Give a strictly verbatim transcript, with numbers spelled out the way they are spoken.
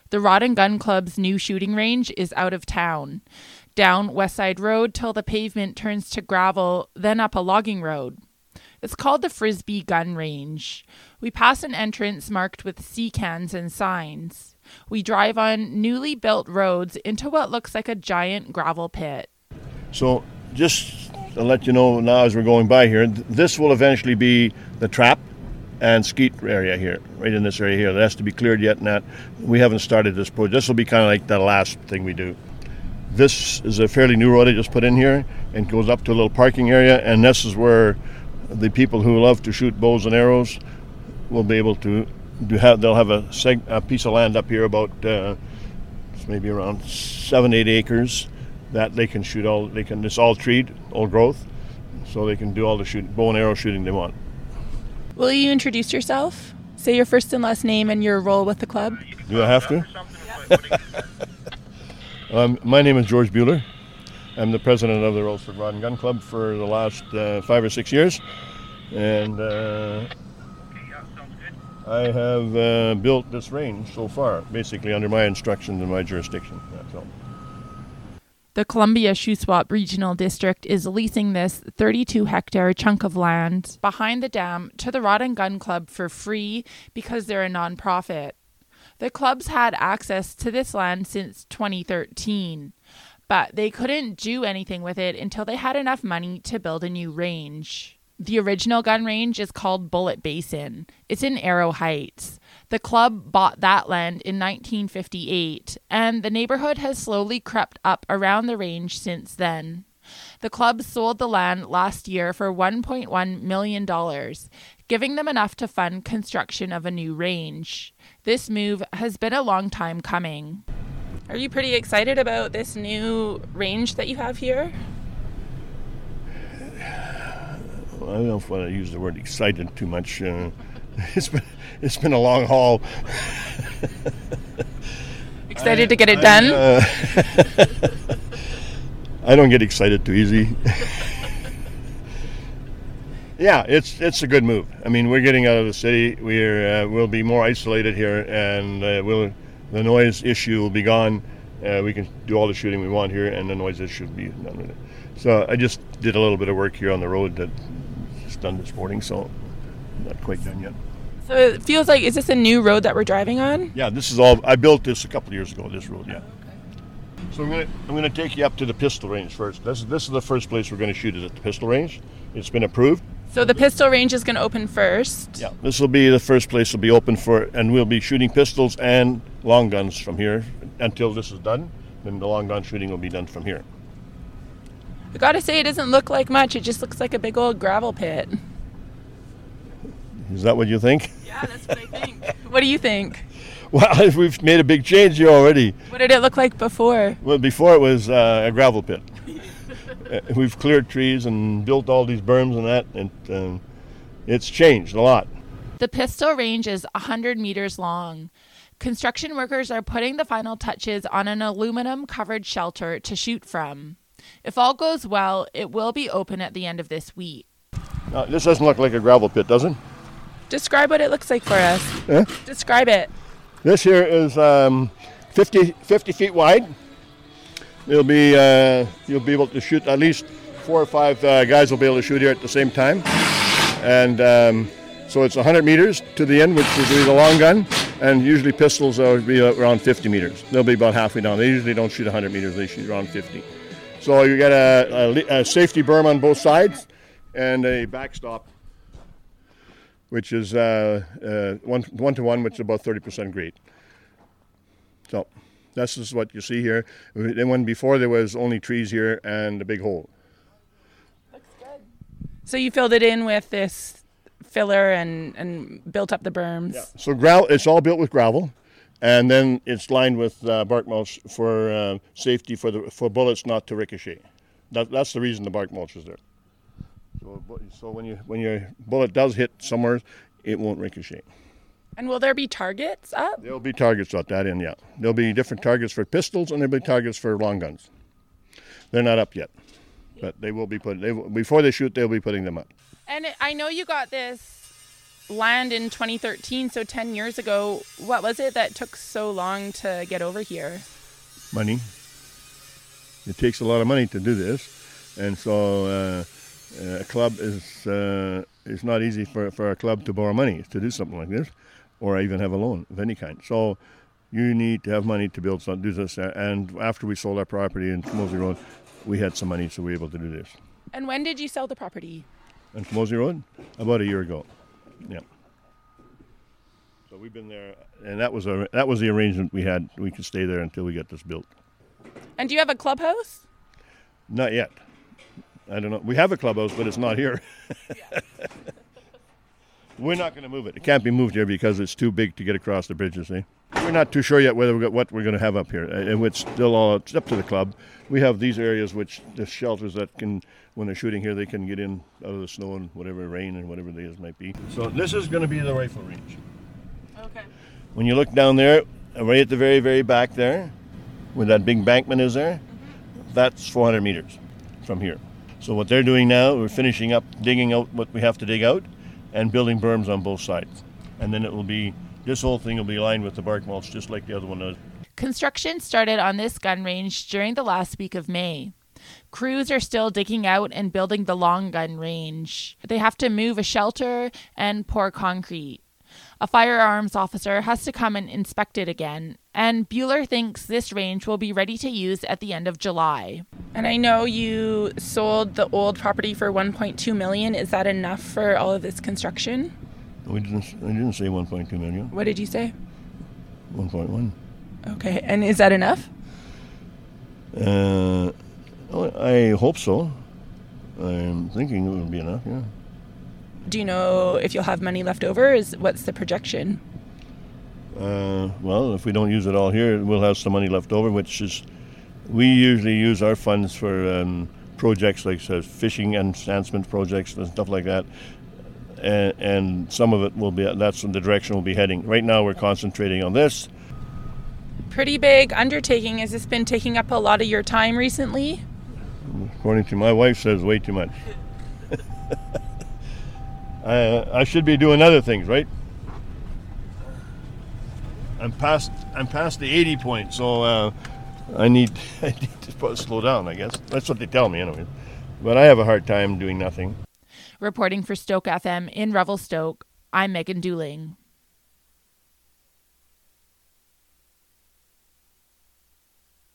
The Rod and Gun Club's new shooting range is out of town. Down West Side Road till the pavement turns to gravel, then up a logging road. It's called the Frisbee Gun Range. We pass an entrance marked with sea cans and signs. We drive on newly built roads into what looks like a giant gravel pit. So just to let you know now as we're going by here, this will eventually be the trap and skeet area here, right in this area here. That has to be cleared yet, and that we haven't started this project. This will be kind of like the last thing we do. This is a fairly new road I just put in here and goes up to a little parking area, and this is where the people who love to shoot bows and arrows will be able to do have. They'll have a, seg, a piece of land up here about uh, maybe around seven, eight acres that they can shoot all. They can. It's all treed, old growth, so they can do all the shoot, bow and arrow shooting they want. Will you introduce yourself? Say your first and last name and your role with the club. Do I have to? um, my name is George Buehler. I'm the president of the Roseland Rod and Gun Club for the last uh, five or six years, and uh, I have uh, built this range so far, basically under my instructions and my jurisdiction. That's all. The Columbia Shuswap Regional District is leasing this thirty-two hectare chunk of land behind the dam to the Rod and Gun Club for free because they're a nonprofit. The club's had access to this land since twenty thirteen. But they couldn't do anything with it until they had enough money to build a new range. The original gun range is called Bullet Basin. It's in Arrow Heights. The club bought that land in nineteen fifty-eight, and the neighborhood has slowly crept up around the range since then. The club sold the land last year for one point one million dollars, giving them enough to fund construction of a new range. This move has been a long time coming. Are you pretty excited about this new range that you have here? Well, I don't know if I want to use the word excited too much. Uh, it's been it's been a long haul. Excited I, to get it I, done? Uh, I don't get excited too easy. Yeah, it's it's a good move. I mean, we're getting out of the city. We're uh, we'll be more isolated here, and uh, we'll. The noise issue will be gone. Uh, we can do all the shooting we want here, and the noise issue will be done with it. So I just did a little bit of work here on the road that just done this morning, so not quite done yet. So it feels like, is this a new road that we're driving on? Yeah, this is all, I built this a couple of years ago, this road, yeah. So I'm gonna I'm gonna take you up to the pistol range first. This is this is the first place we're gonna shoot it at the pistol range. It's been approved. So the pistol range is gonna open first. Yeah, this will be the first place will be open for, and we'll be shooting pistols and long guns from here until this is done. Then the long gun shooting will be done from here. I gotta say, it doesn't look like much. It just looks like a big old gravel pit. Is that what you think? Yeah, that's what I think. What do you think? Well, we've made a big change here already. What did it look like before? Well, before it was uh, a gravel pit. uh, we've cleared trees and built all these berms and that, and uh, it's changed a lot. The pistol range is one hundred meters long. Construction workers are putting the final touches on an aluminum-covered shelter to shoot from. If all goes well, it will be open at the end of this week. Now, this doesn't look like a gravel pit, does it? Describe what it looks like for us. Eh? Describe it. This here is um, fifty, fifty feet wide. It'll be uh, you'll be able to shoot at least four or five uh, guys will be able to shoot here at the same time, and um, so it's one hundred meters to the end, which will be the long gun, and usually pistols will be around fifty meters. They'll be about halfway down. They usually don't shoot one hundred meters; they shoot around fifty. So you get a, a, a safety berm on both sides and a backstop, which is uh, uh, one, one to one, which is about thirty percent grade. So this is what you see here. Then when before there was only trees here and a big hole. Looks good. So you filled it in with this filler and, and built up the berms. Yeah. So gravel, it's all built with gravel, and then it's lined with uh, bark mulch for uh, safety for the for bullets not to ricochet. That, that's the reason the bark mulch is there. So, so when you when your bullet does hit somewhere, it won't ricochet. And will there be targets up? There'll be targets at that end, yeah. There'll be different targets for pistols, and there'll be targets for long guns. They're not up yet, but they will be put. They will, before they shoot, they'll be putting them up. And it, I know you got this land in twenty thirteen, so ten years ago. What was it that took so long to get over here? Money. It takes a lot of money to do this, and so uh, a club is uh, it's not easy for, for a club to borrow money to do something like this, or even have a loan of any kind. So you need to have money to build something, do this. And after we sold our property in Camosie Road, we had some money, so we were able to do this. And when did you sell the property? On Camosie Road? About a year ago. Yeah. So we've been there, and that was a that was the arrangement we had. We could stay there until we get this built. And do you have a clubhouse? Not yet. I don't know. We have a clubhouse, but it's not here. We're not going to move it. It can't be moved here because it's too big to get across the bridges. Eh? We're not too sure yet whether we got what we're going to have up here. And it's still all it's up to the club. We have these areas which the shelters that can, when they're shooting here, they can get in out of the snow and whatever rain and whatever it is might be. So this is going to be the rifle range. Okay. When you look down there, right at the very, very back there, where that big embankment is there, mm-hmm. that's four hundred meters from here. So what they're doing now, we're finishing up digging out what we have to dig out and building berms on both sides. And then it will be, this whole thing will be lined with the bark mulch just like the other one does. Construction started on this gun range during the last week of May. Crews are still digging out and building the long gun range. They have to move a shelter and pour concrete. A firearms officer has to come and inspect it again, and Buehler thinks this range will be ready to use at the end of July. And I know you sold the old property for one point two million dollars. Is that enough for all of this construction? We didn't, I didn't say one point two million dollars. What did you say? one point one. Okay, and is that enough? Uh, I hope so. I'm thinking it would be enough, yeah. Do you know if you'll have money left over? Is what's the projection? Uh, well, if we don't use it all here, we'll have some money left over, which is, we usually use our funds for um, projects like uh, fishing enhancement projects and stuff like that. And, and some of it will be, that's in the direction we'll be heading. Right now we're concentrating on this. Pretty big undertaking. Has this been taking up a lot of your time recently? According to my wife, says way too much. I, I should be doing other things, right? I'm past I'm past the eighty point, so uh, I need I need to slow down, I guess. That's what they tell me anyway. But I have a hard time doing nothing. Reporting for Stoke F M in Revelstoke, I'm Megan Dooling.